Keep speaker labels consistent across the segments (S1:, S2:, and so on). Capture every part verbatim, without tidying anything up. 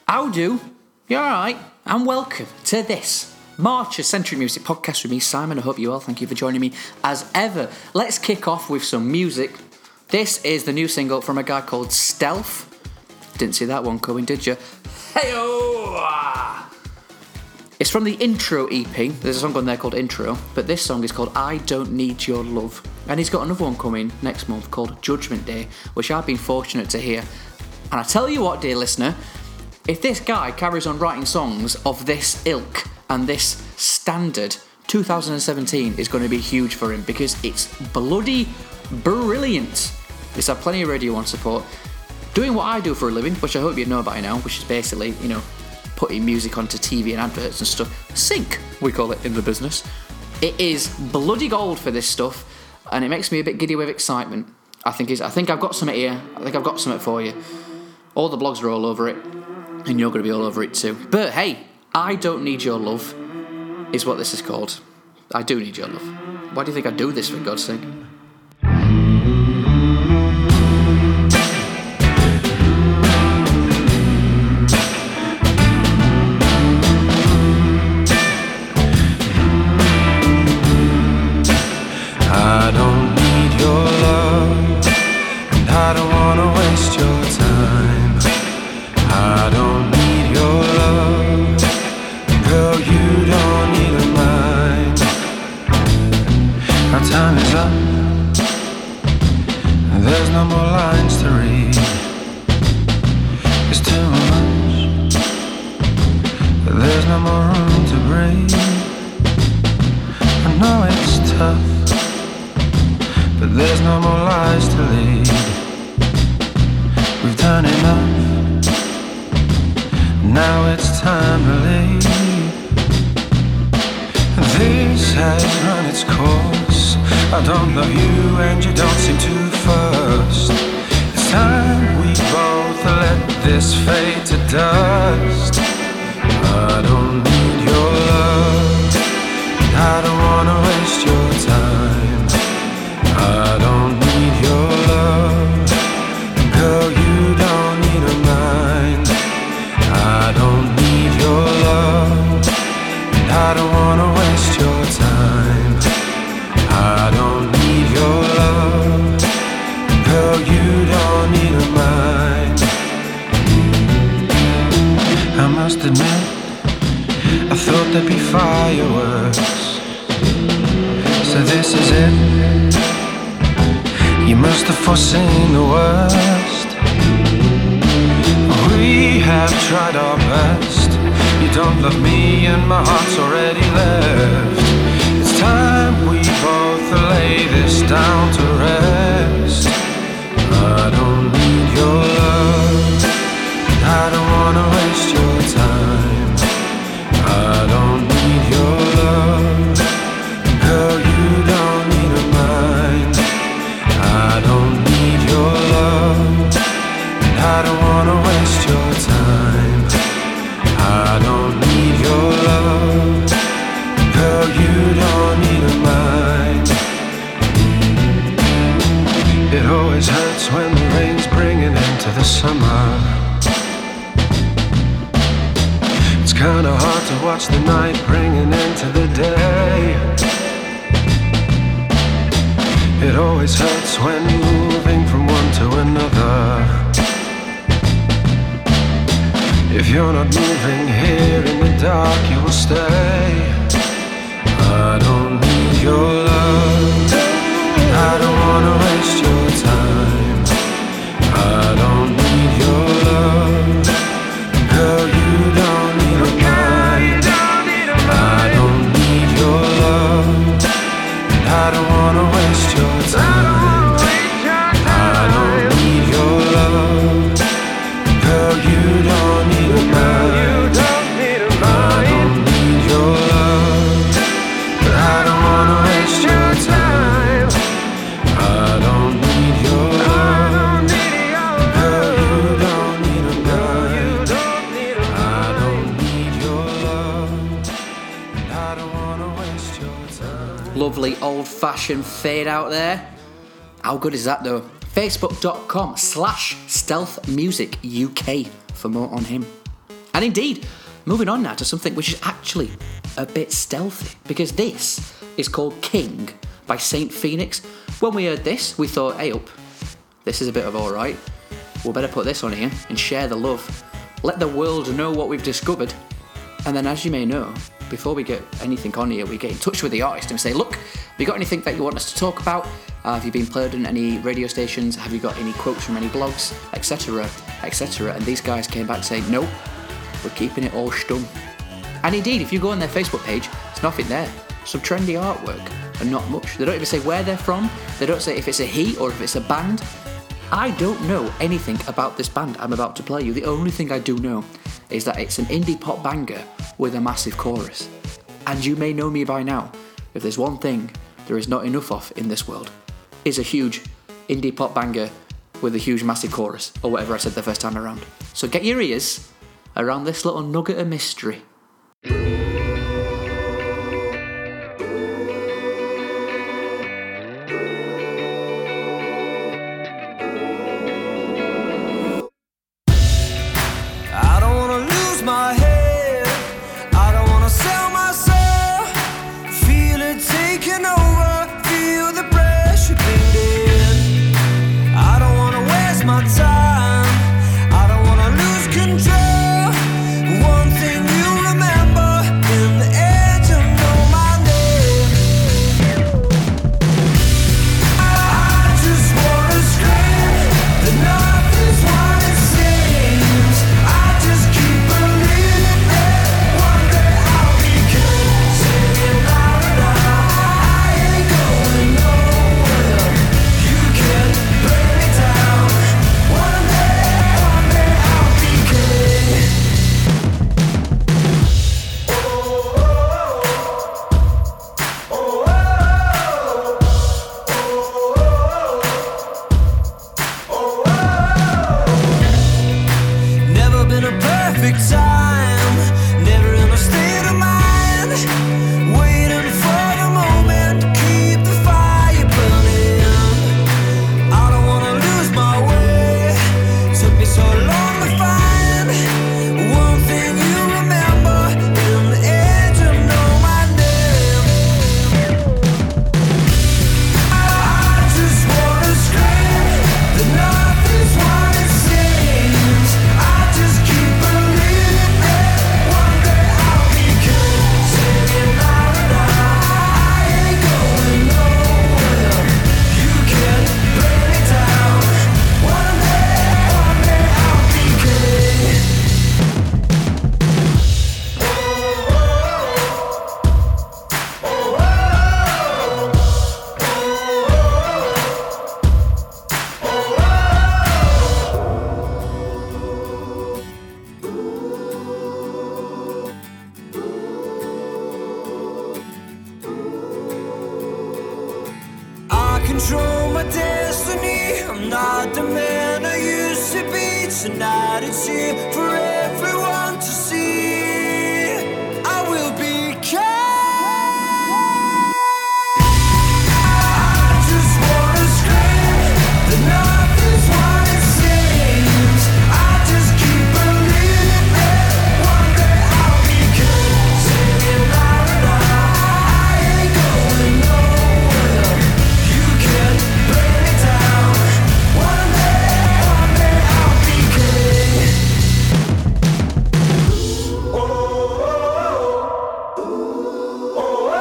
S1: How do? You alright? And welcome to this March of Century Music podcast with me, Simon. I hope you well. Thank you for joining me as ever. Let's kick off with some music. This is the new single from a guy called Stealth. Didn't see that one coming, did you? Hey-oh! It's from the Intro E P. There's a song on there called Intro, but this song is called I Don't Need Your Love. And he's got another one coming next month called Judgment Day, which I've been fortunate to hear. And I tell you what, dear listener, if this guy carries on writing songs of this ilk and this standard, two thousand seventeen is going to be huge for him because it's bloody brilliant. It's had plenty of Radio one support. Doing what I do for a living, which I hope you know by now, which is basically, you know, putting music onto T V and adverts and stuff. Sync, we call it in the business. It is bloody gold for this stuff, and it makes me a bit giddy with excitement. I think it's, I think I've got something here. I think I've got something for you. All the blogs are all over it, and you're going to be all over it too. But hey, I Don't Need Your Love is what this is called. I do need your love. Why do you think I do this, for God's sake?
S2: I don't need your love, and I don't wanna waste your time. I don't need your love, girl, you don't need a mine. Our time is up, and there's no more lines to read. It's too much, but there's no more room to breathe. I know it's tough, but there's no more lies to lead. We've done enough, now it's time to leave. This has run its course. I don't love you and you don't seem to first. It's time we both let this fade to dust. I don't need your love, I don't wanna waste your time. I don't need your love, girl, you don't need a mind. I don't need your love, and I don't wanna waste your time. I don't need your love, girl, you don't need a mind. I must admit, I thought there'd be fireworks, so this is it. You must have foreseen the worst. We have tried our best. You don't love me and my heart's already left. It's time we both lay this down to rest. I don't need your love, I don't wanna waste your time. I don't need your love, girl, you don't need a mind. I don't need your love, and I don't wanna waste your time. I don't need your love, girl, you don't need a mind. It always hurts when the rain's bringing into the summer. It's kinda hard to watch the night bringing into the day. It always hurts when moving from one to another. If you're not moving here in the dark, you will stay. I don't need your love, I don't wanna waste your time. I don't need your love, girl, you don't need a mind. I don't need your love, I don't wanna waste your time. I don't need your love, girl, you don't need a mind. I don't need your love, but I don't wanna waste your time. I don't need your love, girl, you don't need a mind. I don't need your love, and I don't wanna waste your time.
S1: Lovely old-fashioned fade out there. How good is that though? Facebook.com slash Stealth Music U K for more on him. And indeed, moving on now to something which is actually a bit stealthy, because this is called King by Saint Phoenix. When we heard this, we thought, hey up, this is a bit of alright. We'll better put this on here and share the love. Let the world know what we've discovered. And then, as you may know, before we get anything on here, we get in touch with the artist and say, look, have you got anything that you want us to talk about? Uh, have you been played on any radio stations? Have you got any quotes from any blogs, et cetera, et cetera? And these guys came back saying, nope, we're keeping it all stum. And indeed, if you go on their Facebook page, there's nothing there. Some trendy artwork and not much. They don't even say where they're from. They don't say if it's a he or if it's a band. I don't know anything about this band I'm about to play you. The only thing I do know is that it's an indie pop banger with a massive chorus. And you may know me by now. If there's one thing there is not enough of in this world, is a huge indie pop banger with a huge massive chorus, or whatever I said the first time around. So get your ears around this little nugget of mystery.
S2: Control my destiny. I'm not the man I used to be. Tonight it's here for everyone to see. I will be kind. I just wanna scream that nothing's what it seems. I just keep believing that one day I'll be good. Singing la la la. I ain't going nowhere. You can't bring me down. One day, one day I'll be king. Oh, oh, oh, oh,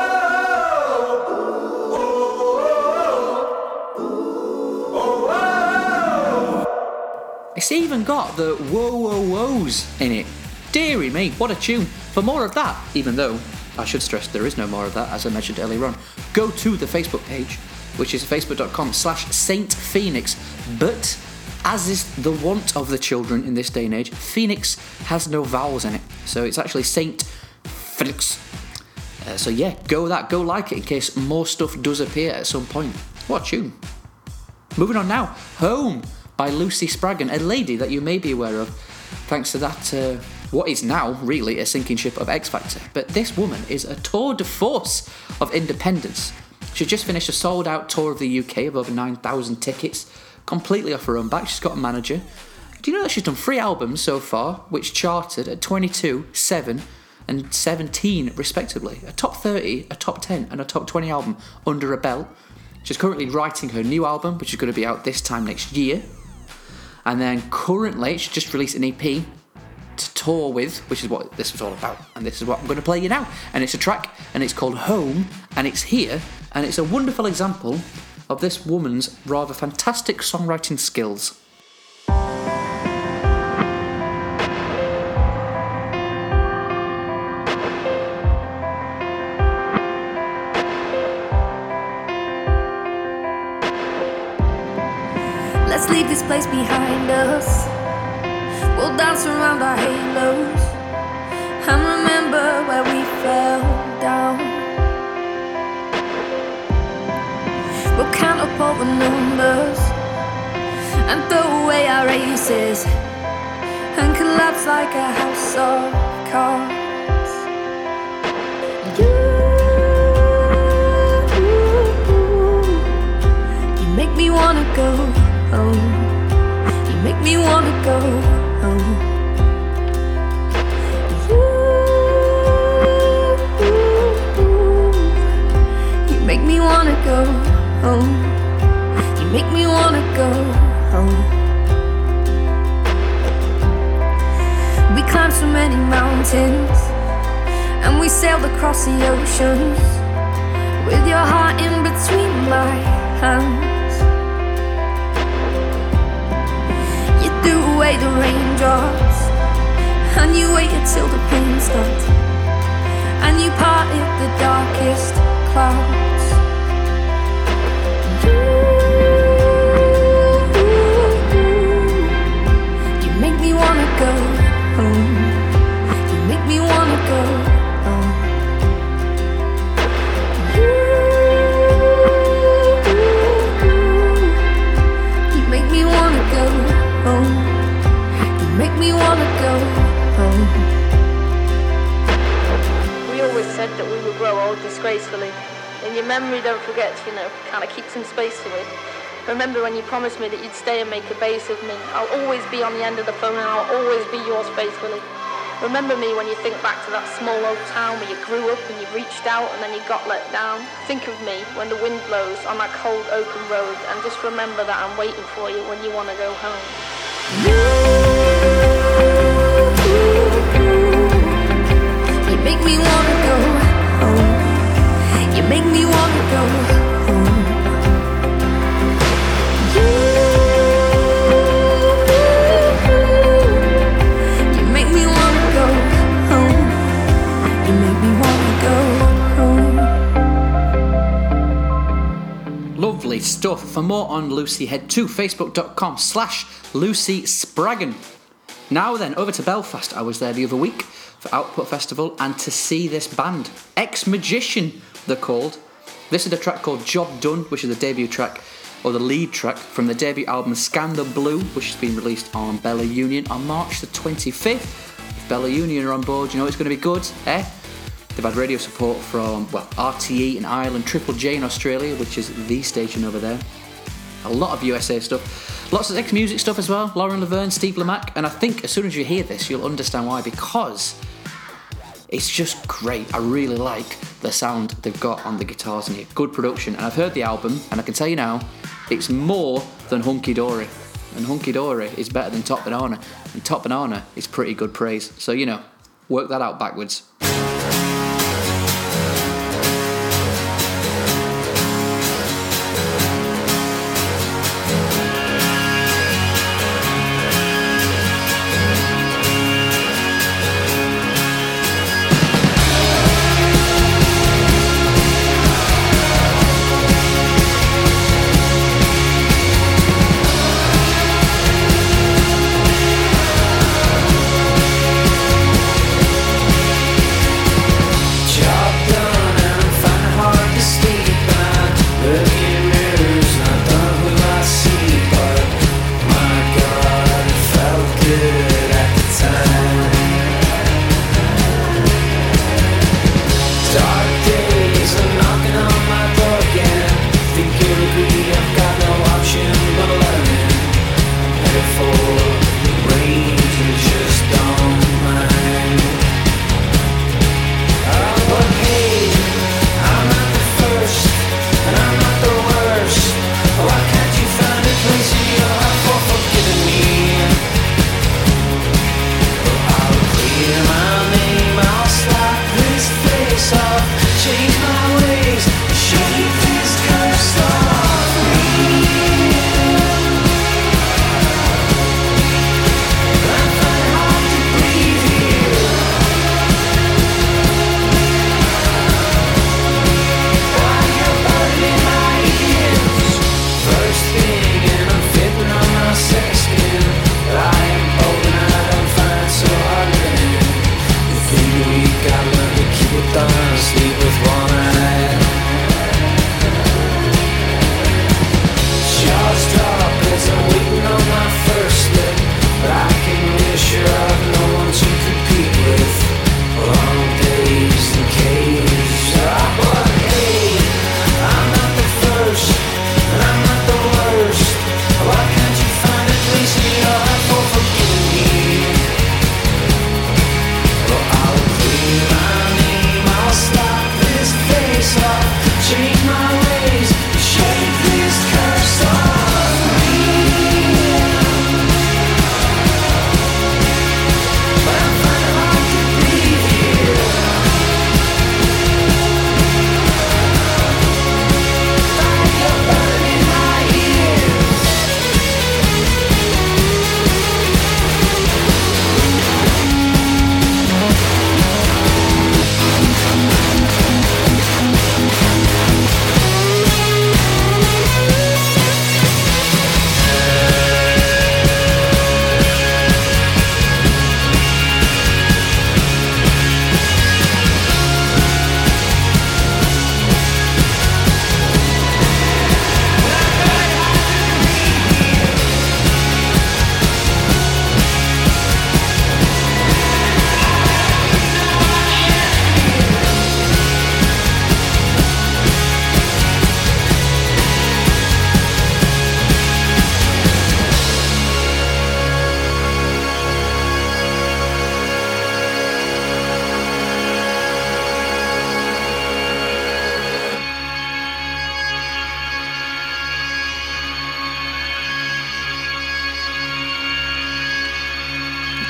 S2: oh, oh, oh.
S1: It's even got the whoa whoa whoas in it. Deary me, what a tune. For more of that, even though I should stress there is no more of that, as I mentioned earlier on, go to the Facebook page, which is facebook.com slash Saint Phoenix. But as is the want of the children in this day and age, Phoenix has no vowels in it. So it's actually Saint Phoenix. Uh, so yeah, go that, go like it in case more stuff does appear at some point. What a tune. Moving on now, Home by Lucy Spraggan, a lady that you may be aware of thanks to that, uh, what is now really a sinking ship of X Factor. But this woman is a tour de force of independence. She just finished a sold out tour of the U K of over nine thousand tickets, completely off her own back. She's got a manager, Do you know that she's done three albums so far, which charted at twenty-two, seven, and seventeen respectively? A top thirty, a top ten, and a top twenty album under her belt. She's currently writing her new album, which is going to be out this time next year. And then currently, she just released an E P to tour with, which is what this was all about. And this is what I'm going to play you now. And it's a track, and it's called Home, and it's here, and it's a wonderful example of this woman's rather fantastic songwriting skills.
S3: Let's leave this place behind us. We'll dance around our halos and remember where we fell down. We'll count up all the numbers and throw away our aces and collapse like a house of cards. You, you make me wanna go home. You make me wanna go home. You, you make me wanna go home. You make me wanna go home. We climbed so many mountains and we sailed across the oceans with your heart in between my hands. Threw away the raindrops and you waited till the pain stopped and you parted the darkest clouds. You, you make me wanna go home. You make me wanna go home. You, you make me wanna go home. You make me wanna go home.
S4: We always said that we would grow old disgracefully. In your memory, don't forget to, you know, kind of keep some space for it. Remember when you promised me that you'd stay and make a base of me. I'll always be on the end of the phone and I'll always be yours faithfully. Remember me when you think back to that small old town where you grew up and you reached out and then you got let down. Think of me when the wind blows on that cold open road and just remember that I'm waiting for you when you want to go home.
S3: You make me wanna go home. You make me wanna go home. You, you make me wanna go home. You make me wanna go home.
S1: Lovely stuff. For more on Lucy, head to facebook.com slash Lucy Spraggan. Now then, over to Belfast. I was there the other week for Output Festival and to see this band. Ex-Magician, they're called. This is a track called Job Done, which is the debut track, or the lead track, from the debut album Scan the Blue, which has been released on Bella Union on March the twenty-fifth. If Bella Union are on board, you know it's going to be good, eh? They've had radio support from, well, R T E in Ireland, Triple J in Australia, which is the station over there. A lot of U S A stuff. Lots of ex-music stuff as well. Lauren Laverne, Steve Lamacq. And I think as soon as you hear this, you'll understand why. Because it's just great. I really like the sound they've got on the guitars in here. Good production. And I've heard the album, and I can tell you now, it's more than Hunky Dory. And Hunky Dory is better than Top Banana. And Top Banana is pretty good praise. So, you know, work that out backwards.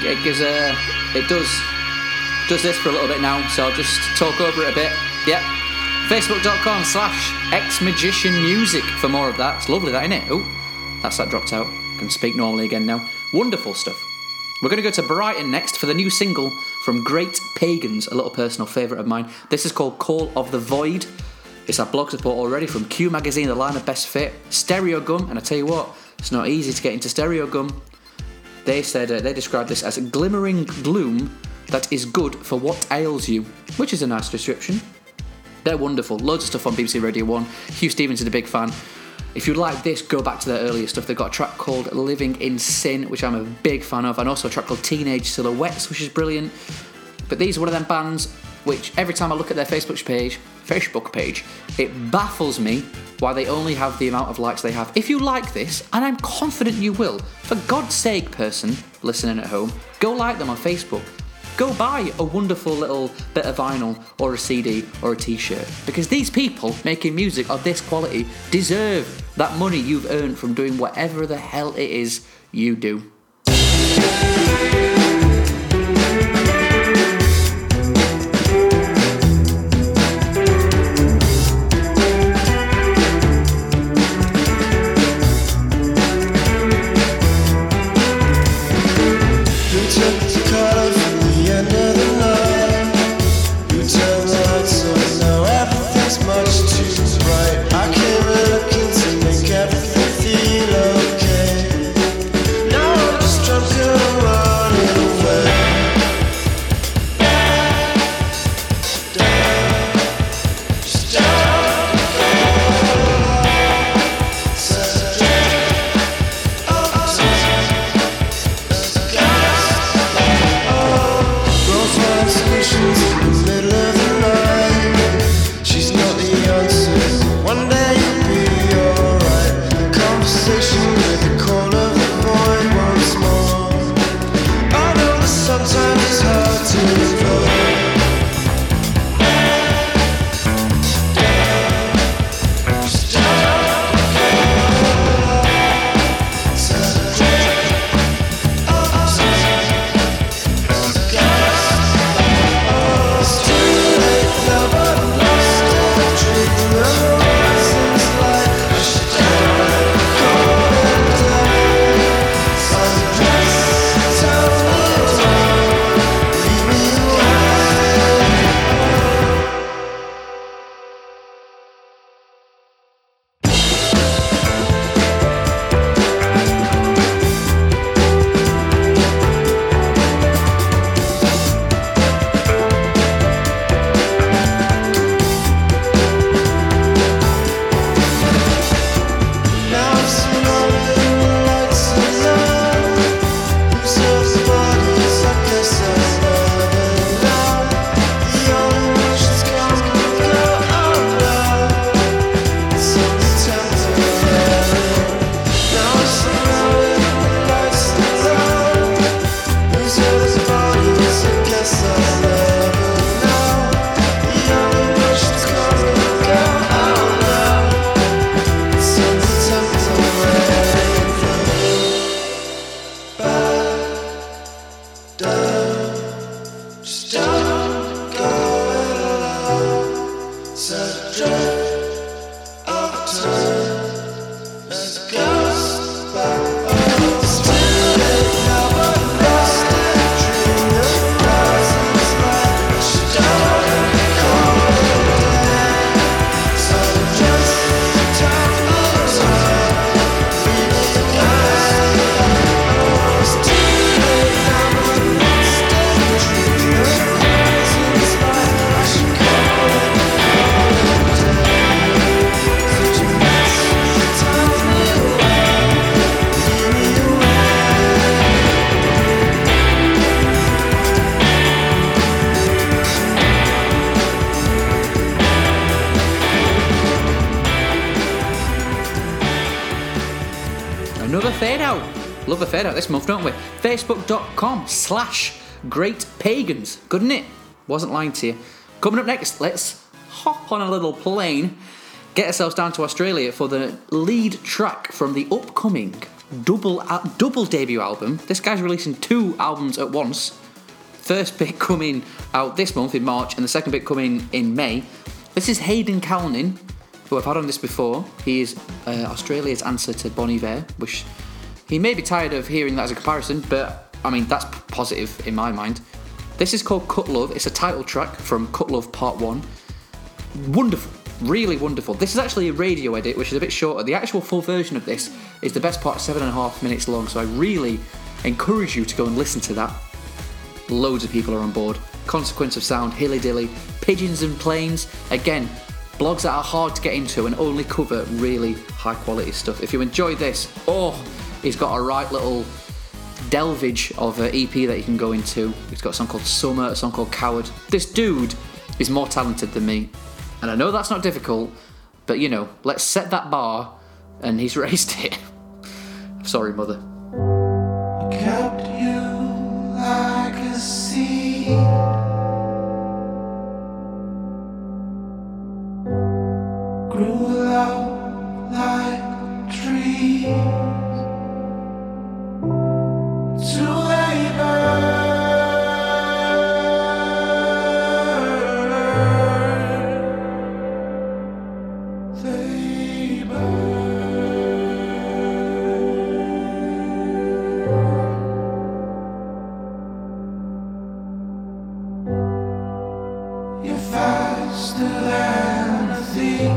S1: it gives a, it does, does this for a little bit now. So I'll just talk over it a bit. Yep. Facebook.com slash xmagicianmusic for more of that. It's lovely, that, isn't it? Oh, that's that dropped out. I can speak normally again now. Wonderful stuff. We're going to go to Brighton next for the new single from Great Pagans, a little personal favourite of mine. This is called Call of the Void. It's our blog support already from Q Magazine, the line of Best Fit, Stereo Gum, and I tell you what, it's not easy to get into Stereo Gum. They said uh, they described this as a glimmering gloom that is good for what ails you, which is a nice description. They're wonderful. Loads of stuff on B B C Radio one. Hugh Stevens is a big fan. If you like this, go back to their earlier stuff. They've got a track called Living in Sin, which I'm a big fan of, and also a track called Teenage Silhouettes, which is brilliant. But these are one of them bands which, every time I look at their Facebook page, Facebook page, it baffles me why they only have the amount of likes they have. If you like this, and I'm confident you will, for God's sake, person listening at home, go like them on Facebook. Go buy a wonderful little bit of vinyl or a C D or a t-shirt, because these people making music of this quality deserve that money you've earned from doing whatever the hell it is you do. Fade Out. Love a fade out this month, don't we? Facebook.com slash Great Pagans. Good, isn't it? Wasn't lying to you. Coming up next, let's hop on a little plane, get ourselves down to Australia for the lead track from the upcoming double uh, double debut album. This guy's releasing two albums at once. First bit coming out this month in March, and the second bit coming in May. This is Hayden Calnin, who I've had on this before. He is uh, Australia's answer to Bon Iver, which he may be tired of hearing that as a comparison, but I mean, that's positive in my mind. This is called Cut Love. It's a title track from Cut Love Part one. Wonderful, really wonderful. This is actually a radio edit, which is a bit shorter. The actual full version of this is the best part, seven and a half minutes long, so I really encourage you to go and listen to that. Loads of people are on board. Consequence of Sound, Hilly Dilly, Pigeons and Planes. Again, blogs that are hard to get into and only cover really high quality stuff. If you enjoy this, oh, he's got a right little delvage of an E P that you can go into. He's got a song called Summer, a song called Coward. This dude is more talented than me. And I know that's not difficult, but you know, let's set that bar, and he's raised it. Sorry, mother.
S2: I kept you like a seed, grew out like trees, till they burn. They burn. You're faster than a thief,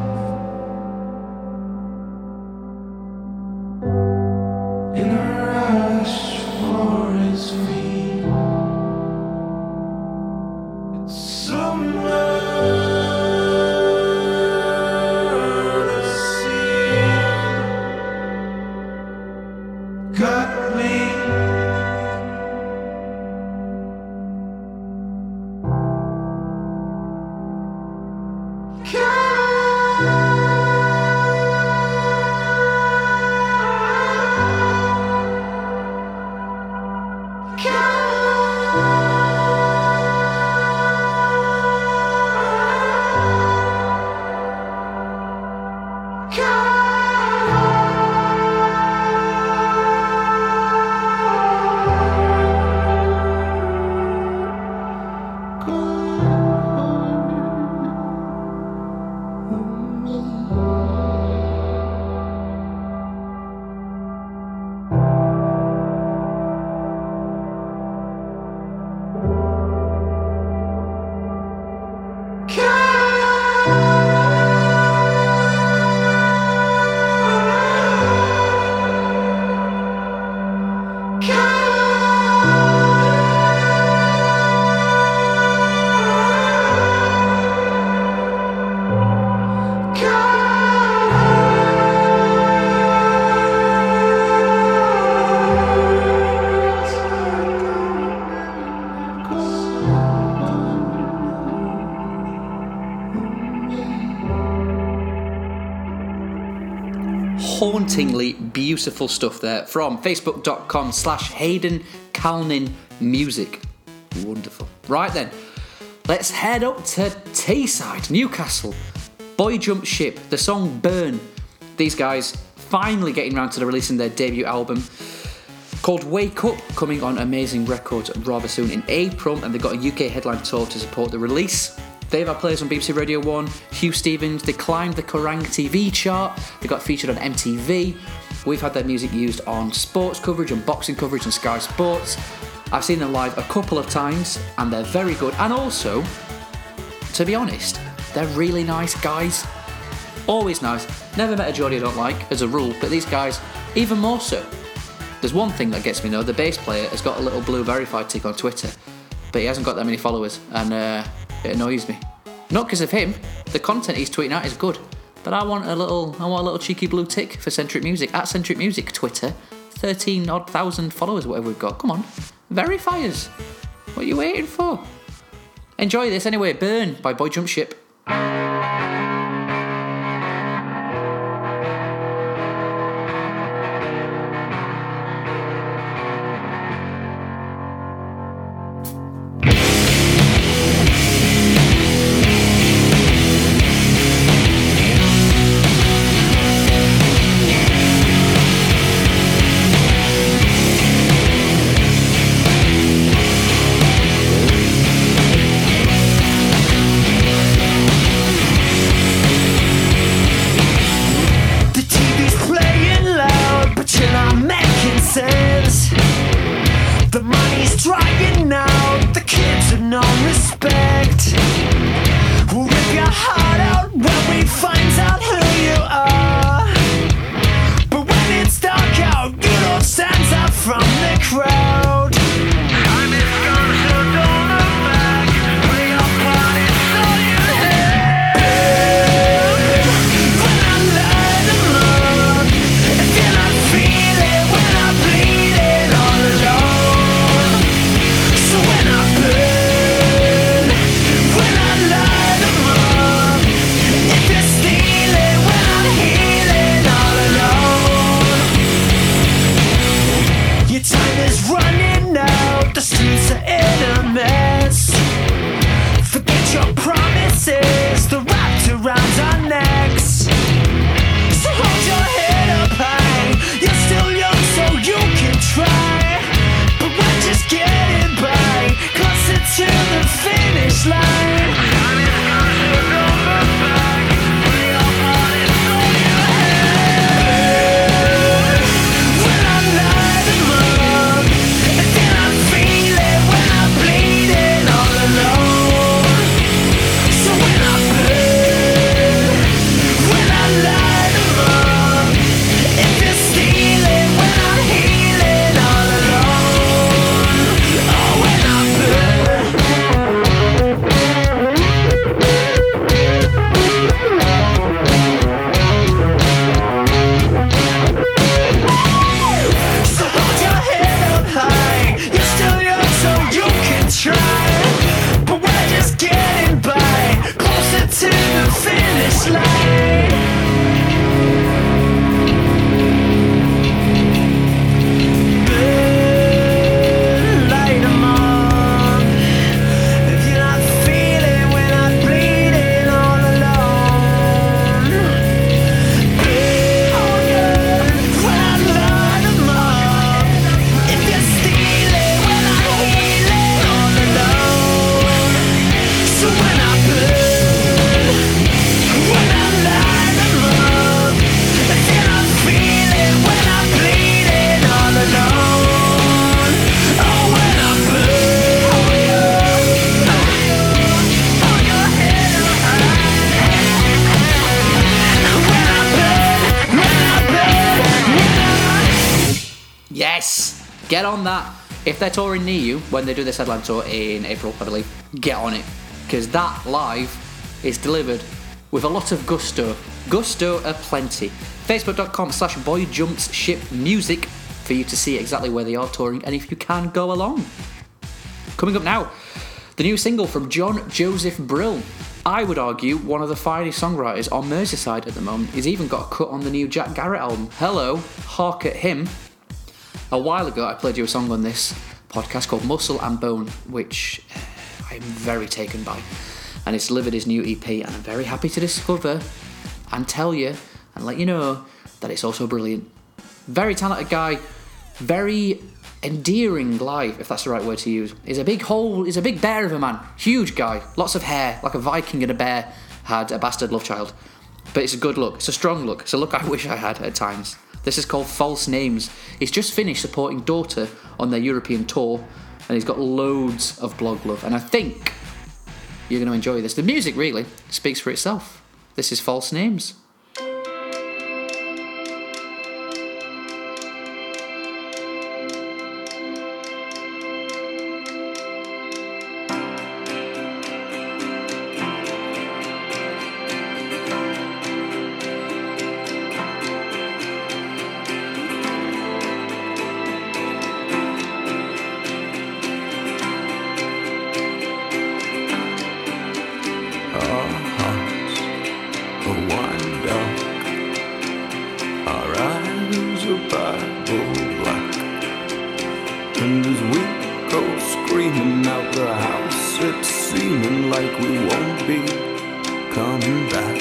S2: in a rush for his feet. It's summer to see. Got me.
S1: Hauntingly beautiful stuff there from facebook.com slash Hayden Calnin Music. Wonderful. Right then, let's head up to Teesside, Newcastle. Boy Jump Ship, the song Burn. These guys finally getting around to releasing their debut album called Wake Up, coming on Amazing Records rather soon in April, and they've got a U K headline tour to support the release. They've had players on B B C Radio one, Hugh Stevens, they climbed the Kerrang T V chart, they got featured on M T V, we've had their music used on sports coverage, on boxing coverage on Sky Sports. I've seen them live a couple of times and they're very good, and also, to be honest, they're really nice guys. Always nice. Never met a Geordie I don't like, as a rule, but these guys, even more so. There's one thing that gets me though, the bass player has got a little blue verified tick on Twitter, but he hasn't got that many followers, and uh, it annoys me. Not because of him, the content he's tweeting out is good, but I want a little I want a little cheeky blue tick for Centric Music, at Centric Music, Twitter, thirteen odd thousand followers, whatever we've got. Come on, verify us. What are you waiting for? Enjoy this anyway, Burn by Boy Jump Ship.
S2: We'll be right back. The money's drying out, the kids have no respect. We'll rip your heart out when we find out who you are. But when it's dark out, you don't stand out from the crowd. I'm in gone, so don't look back. Play your part, it's all you have. When I light them up, if you're not feeling, when I'm bleeding all alone. So when I burn, when I light them up, if you're stealing, when I'm healing all alone. Your time is running out, the streets are in a mess. Forget your promises, they're wrapped around our necks. So hold your head up high, you're still young so you can try. But we're just getting by, closer to the finish line. Time is gone, so don't look back. Play your part, it's all you have. When I light them up, if you're not feeling, when I'm bleeding all alone. So when I burn, when I light them up, if you're stealing, when I'm healing all alone. Oh, when I burn. So hold your head up high, you're still young so you can try. But we're just getting by, closer to the finish line. Burn, light 'em up. If you're not feeling when I'm bleeding all alone. Burn, when I light 'em up. If you're stealing, when I'm healing all alone. So when I burn, when I light 'em up. If you're not feeling, when I'm bleeding all alone. Oh, when I burn, hold your head up high. When I burn, when I burn, when I
S1: Yes, get on that. If they're touring near you when they do this headline tour in April, I believe, get on it. Because that live is delivered with a lot of gusto. Gusto aplenty. Facebook.com slash boyjumpsshipmusic for you to see exactly where they are touring and if you can go along. Coming up now, the new single from John Joseph Brill. I would argue one of the finest songwriters on Merseyside at the moment. He's even got a cut on the new Jack Garrett album. Hello, hark at him. A while ago, I played you a song on this podcast called Muscle and Bone, which uh, I am very taken by. And it's delivered his new E P, and I'm very happy to discover and tell you and let you know that it's also brilliant. Very talented guy, very endearing live, if that's the right word to use. He's a big hole, he's a big bear of a man, huge guy, lots of hair, like a Viking and a bear had a bastard love child. But it's a good look, it's a strong look, it's a look I wish I had at times. This is called False Names. He's just finished supporting Daughter on their European tour, and he's got loads of blog love, and I think you're going to enjoy this. The music really speaks for itself. This is False Names.
S2: And as we go screaming out the house, it's seeming like we won't be coming back.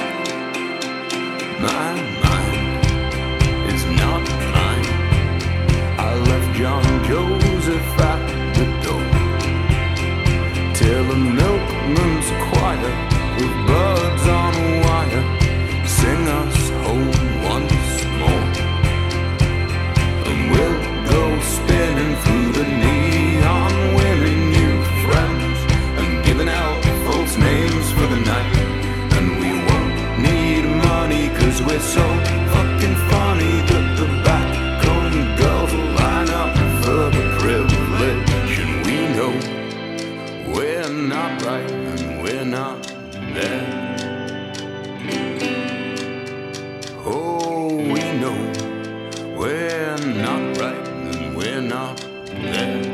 S2: My mind is not mine. I left John Joseph at the door till the milkman's choir with birds on a wire sing us home once more. And we'll go spinning through the neon not there.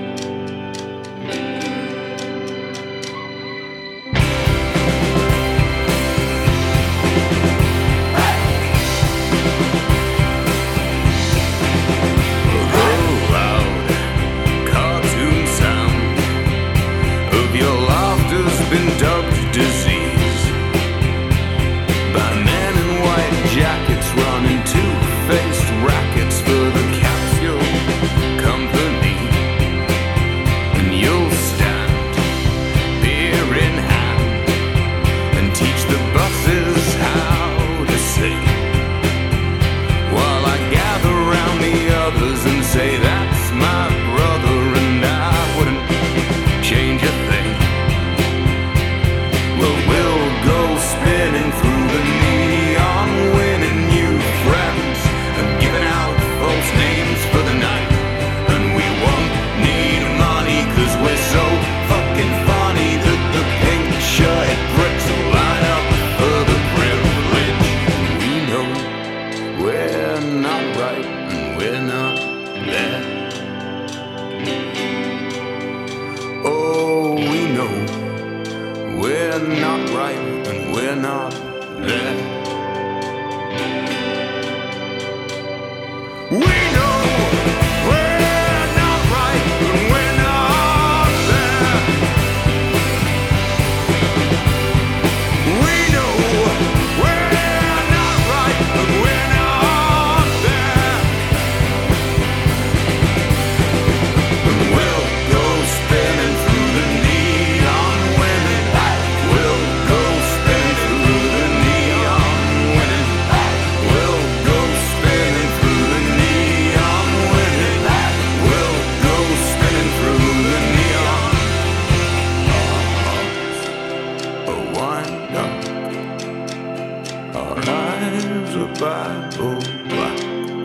S2: Been dubbed disease by men in white jackets running two-faced rackets for the capsule company. And you'll stand beer in hand and teach the buses how to sing, while I gather round the others and say that's my brother, and I wouldn't change a thing. Well, we'll go spinning through the neon, winning new friends and giving out false names for the night. And we won't need money, cause we're so fucking funny that the pink shirted bricks will line up for the privilege. We know we're not right and we're not there. Oh, we know we're not right and we're not there. We know we're not right and we're not there. We know we're not right and we're not there. And we'll go spinning through the neon women. We'll go spinning through the neon women. We'll go spinning through the neon women. We'll go spinning through the neon. Our hearts are wind up. Our eyes are Bible black.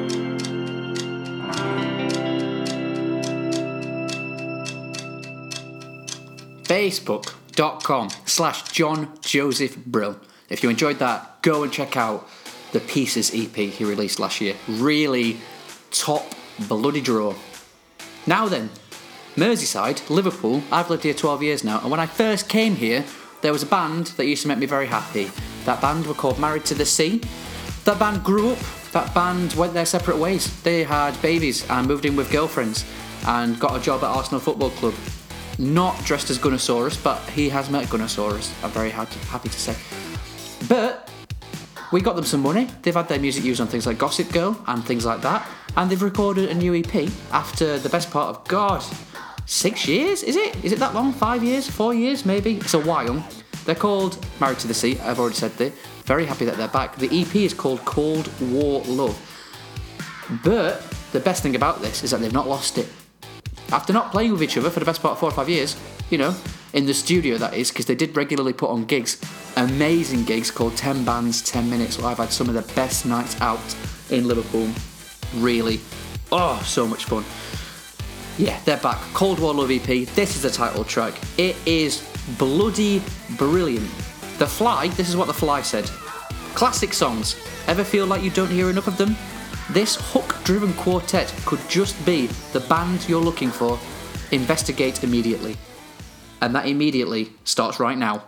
S1: Facebook.com slash John Joseph Brill. If you enjoyed that, go and check out the Pieces E P he released last year. Really top bloody draw. Now then, Merseyside, Liverpool. I've lived here twelve years now, and when I first came here, there was a band that used to make me very happy. That band were called Married to the Sea. That band grew up. That band went their separate ways. They had babies and moved in with girlfriends and got a job at Arsenal Football Club. Not dressed as Gunnosaurus, but he has met Gunnosaurus, I'm very happy, happy to say. But we got them some money. They've had their music used on things like Gossip Girl and things like that, and they've recorded a new E P after the best part of, God, six years? Is it? Is it that long? Five years? Four years, maybe? It's a while. They're called Married to the Sea, I've already said that. Very happy that they're back. The E P is called Cold War Love. But the best thing about this is that they've not lost it. After not playing with each other for the best part of four or five years, you know, in the studio that is, because they did regularly put on gigs, amazing gigs called ten bands, ten minutes, where I've had some of the best nights out in Liverpool. Really. Oh, so much fun. Yeah, they're back. Cold War Love E P. This is the title track. It is bloody brilliant. The Fly, this is what The Fly said. Classic songs. Ever feel like you don't hear enough of them? This hook-driven quartet could just be the band you're looking for. Investigate immediately. And that immediately starts right now.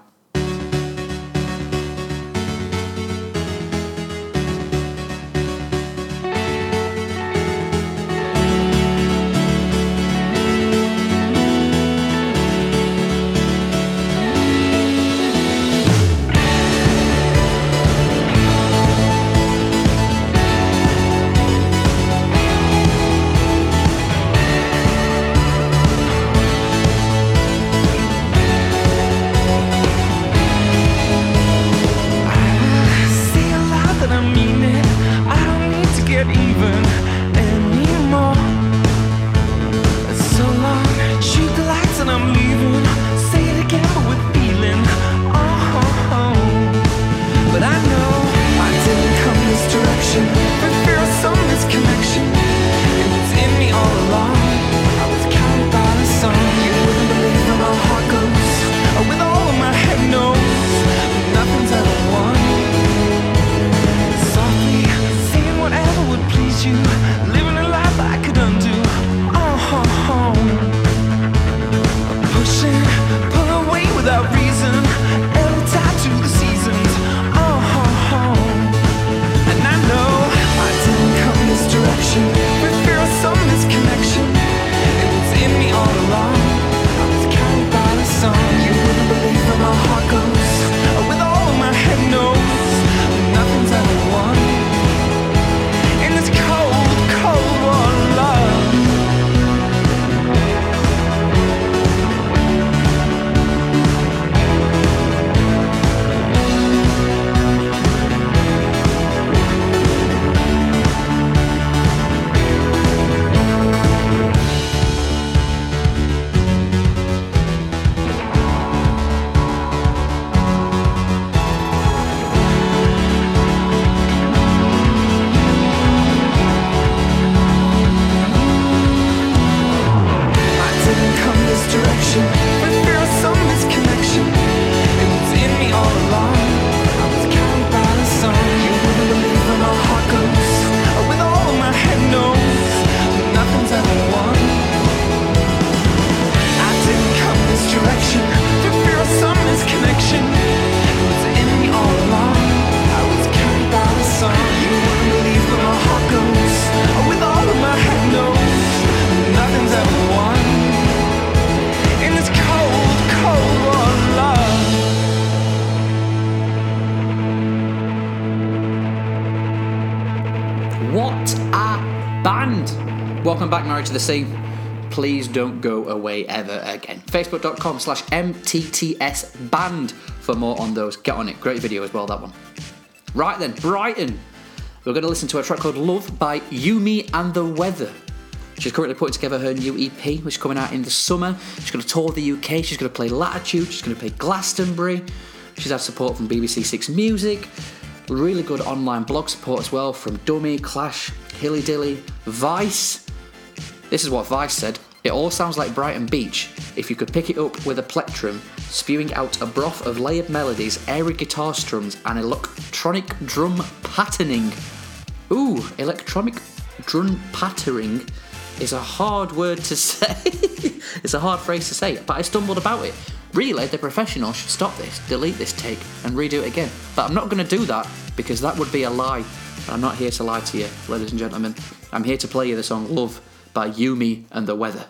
S1: back to the scene. Please don't go away ever again. Facebook.com slash MTTS band for more on those. Get on it. Great video as well, that one. Right then, Brighton. We're going to listen to a track called Love by Yumi and the Weather. She's currently putting together her new E P, which is coming out in the summer. She's going to tour the U K. She's going to play Latitude. She's going to play Glastonbury. She's had support from B B C Six Music. Really good online blog support as well from Dummy, Clash, Hilly Dilly, Vice. This is what Vice said. It all sounds like Brighton Beach if you could pick it up with a plectrum, spewing out a broth of layered melodies, airy guitar strums, and electronic drum patterning. Ooh, electronic drum patterning is a hard word to say. It's a hard phrase to say, but I stumbled about it. Really, the professional should stop this, delete this take, and redo it again. But I'm not going to do that, because that would be a lie. I'm not here to lie to you, ladies and gentlemen. I'm here to play you the song Love by Yumi and the Weather.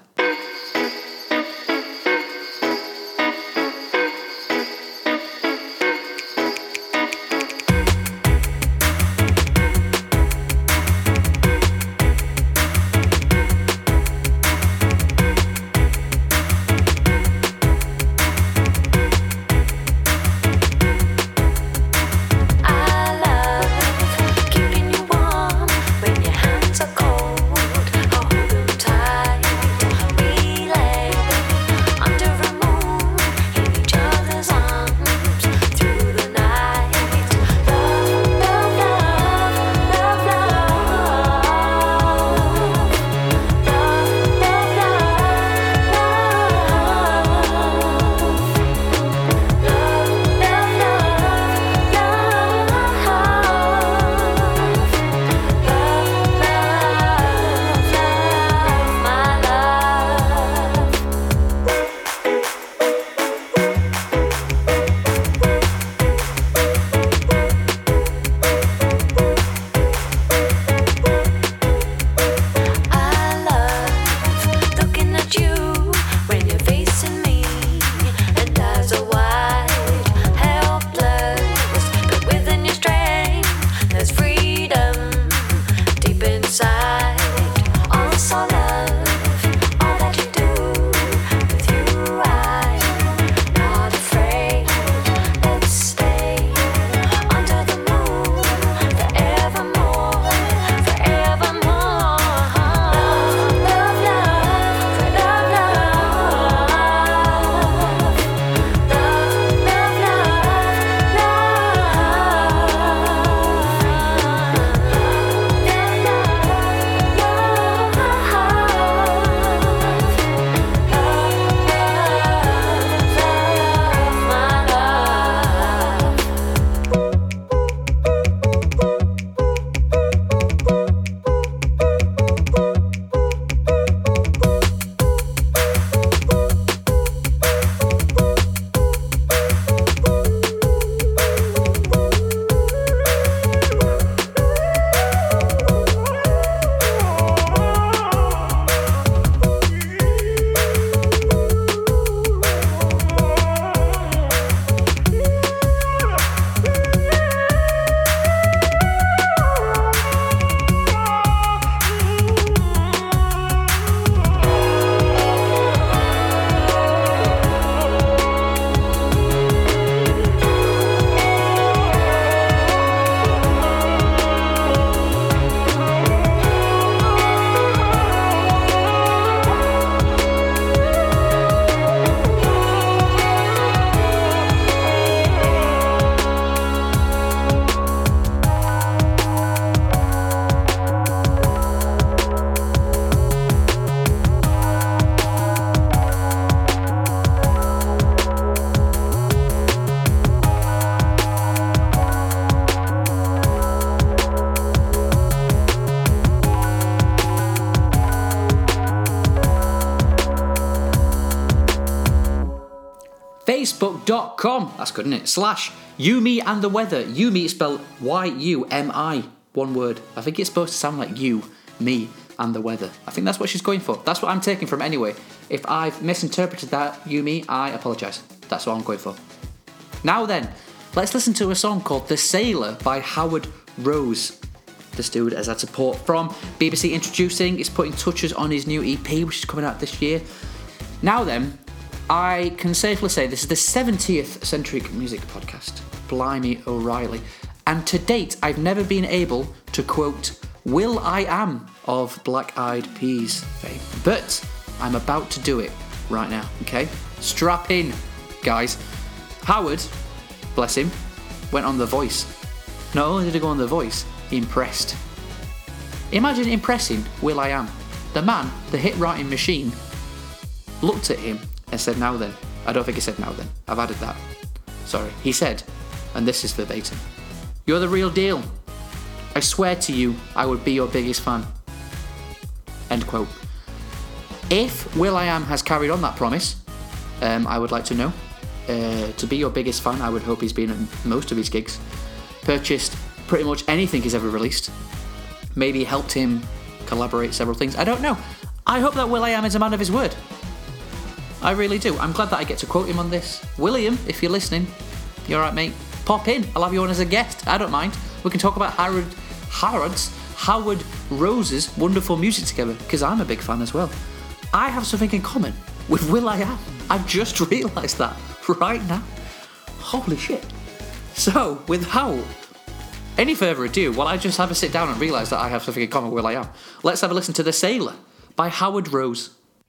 S1: Facebook dot com, that's good, isn't it? Slash Yumi and the Weather. Yumi is spelled Y U M I, one word. I think it's supposed to sound like you, me, and the weather. I think that's what she's going for. That's what I'm taking from anyway. If I've misinterpreted that, Yumi, I apologise. That's what I'm going for. Now then, let's listen to a song called The Sailor by Howard Rose. This dude has had support from B B C Introducing. He's putting touches on his new E P, which is coming out this year. Now then, I can safely say this is the seventieth Centric Music podcast. Blimey O'Reilly. And to date, I've never been able to quote Will I Am of Black Eyed Peas fame. But I'm about to do it right now, okay? Strap in, guys. Howard, bless him, went on The Voice. Not only did he go on The Voice, he impressed. Imagine impressing Will I Am. The man, the hit writing machine, looked at him and said, now then. I don't think he said now then. I've added that. Sorry. He said, and this is verbatim, "You're the real deal. I swear to you, I would be your biggest fan." End quote. If Will I Am has carried on that promise, um, I would like to know. Uh, to be your biggest fan, I would hope he's been at most of his gigs. Purchased pretty much anything he's ever released. Maybe helped him collaborate several things. I don't know. I hope that Will I Am is a man of his word. I really do. I'm glad that I get to quote him on this. William, if you're listening, you alright, mate? Pop in. I'll have you on as a guest. I don't mind. We can talk about Howard, Howard's, Howard Rose's wonderful music together, because I'm a big fan as well. I have something in common with Will I Am. I've just realised that right now. Holy shit. So, without any further ado, while I just have a sit down and realise that I have something in common with Will I Am, let's have a listen to The Sailor by Howard Rose.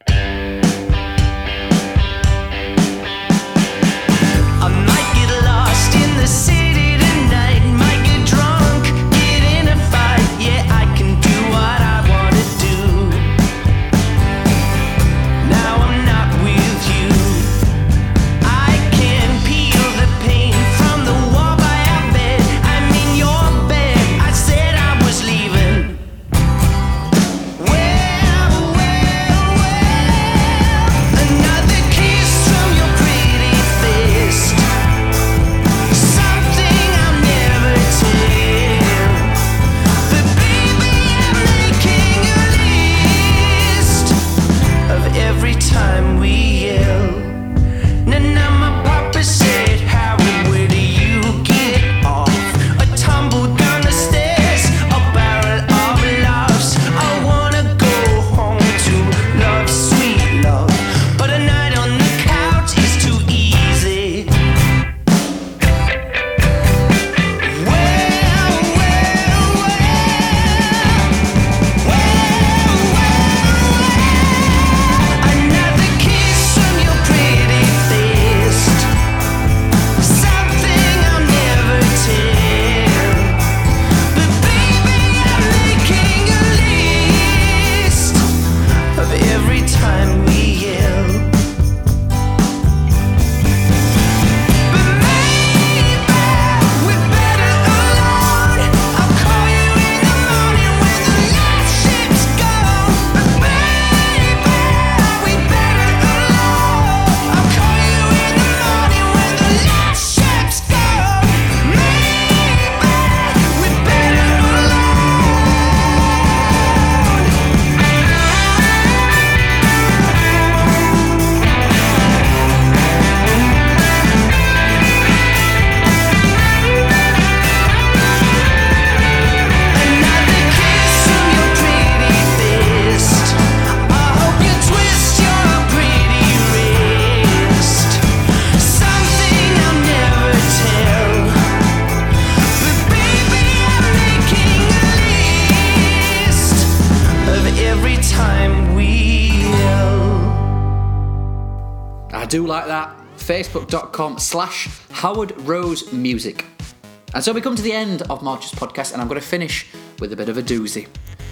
S1: I do like that. Facebook.com slash Howard Rose Music. And so we come to the end of March's podcast, and I'm going to finish with a bit of a doozy.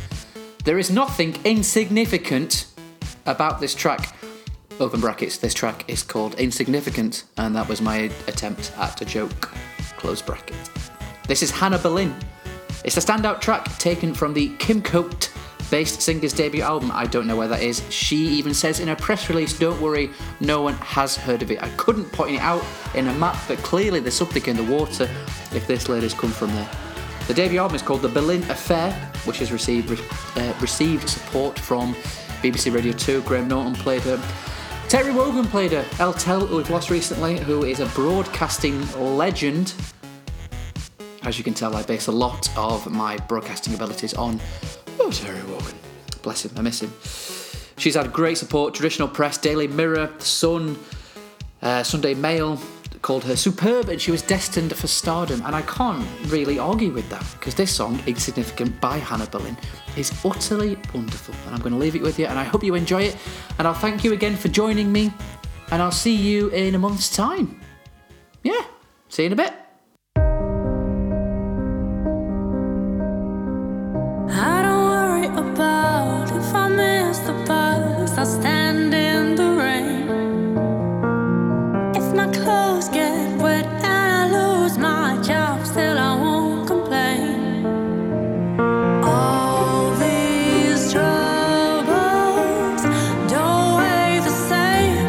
S1: There is nothing insignificant about this track. Open brackets, this track is called Insignificant, and that was my attempt at a joke. Close bracket. This is Hannah Boleyn. It's a standout track taken from the Kim Coates based singer's debut album. I don't know where that is. She even says in a press release, don't worry, no one has heard of it. I couldn't point it out in a map, but clearly there's something in the water if this lady's come from there. The debut album is called The Boleyn Affair, which has received uh, received support from B B C Radio two. Graham Norton played her. Terry Wogan played her. El Tel, who we've lost recently, who is a broadcasting legend. As you can tell, I base a lot of my broadcasting abilities on oh, Terry Wogan. Bless him, I miss him. She's had great support. Traditional Press, Daily Mirror, Sun, uh, Sunday Mail called her superb, and she was destined for stardom. And I can't really argue with that, because this song, Insignificant by Hannah Boleyn, is utterly wonderful. And I'm going to leave it with you, and I hope you enjoy it. And I'll thank you again for joining me, and I'll see you in a month's time. Yeah, see you in a bit.
S3: I don't worry about if I miss the bus. I'll stand in the rain. If my clothes get wet and I lose my job, still I won't complain. All these troubles don't weigh the same.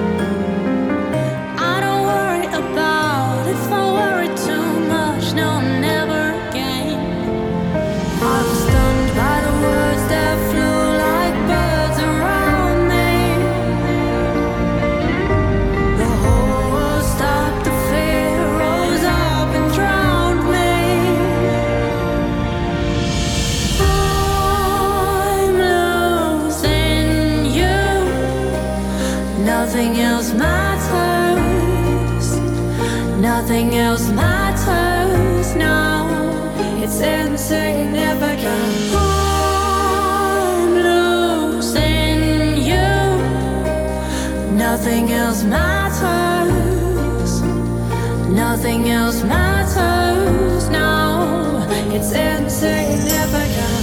S3: I don't worry about if I worry too much. No, never again. I'm stunned by the words that flew like birds around me. The whole world stopped, the fear rose up and drowned me. I'm losing you. Nothing else matters. Nothing else matters now. It's insignificant. I'm losing you. Nothing else matters. Nothing else matters now. It's insignificant.